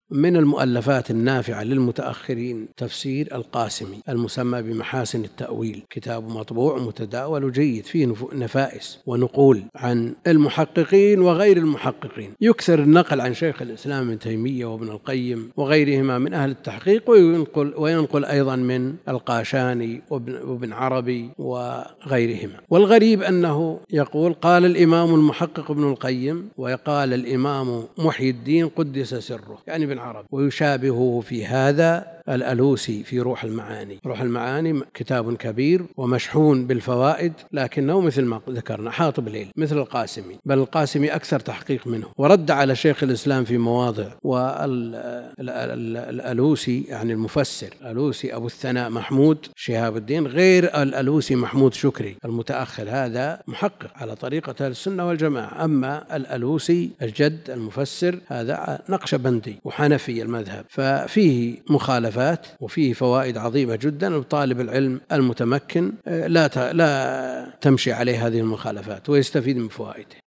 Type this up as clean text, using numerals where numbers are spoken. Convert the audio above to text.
من المؤلفات النافعة للمتأخرين تفسير القاسمي المسمى بمحاسن التأويل، كتاب مطبوع متداول وجيد فيه نفائس ونقول عن المحققين وغير المحققين، يكثر النقل عن شيخ الإسلام ابن تيمية وابن القيم وغيرهما من أهل التحقيق، وينقل أيضا من القاشاني وابن عربي وغيرهما. والغريب أنه يقول قال الإمام المحقق ابن القيم وقال الإمام محي الدين قدس سره، يعني ابن عربي، ويشابهه في هذا الألوسي في روح المعاني. روح المعاني كتاب كبير ومشحون بالفوائد، لكنه مثل ما ذكرنا حاط بالليل مثل القاسمي، بل القاسمي أكثر تحقيق منه، ورد على شيخ الإسلام في مواضع. والألوسي يعني المفسر الألوسي أبو الثناء محمود شهاب الدين غير الألوسي محمود شكري المتأخر، هذا محقق على طريقة أهل السنة والجماعة. أما الألوسي الجد المفسر هذا نقشبندي وحنفي المذهب، ففيه مخالفات وفيه فوائد عظيمة جدا، وطالب العلم المتمكن لا تمشي عليه هذه المخالفات ويستفيد من فوائده.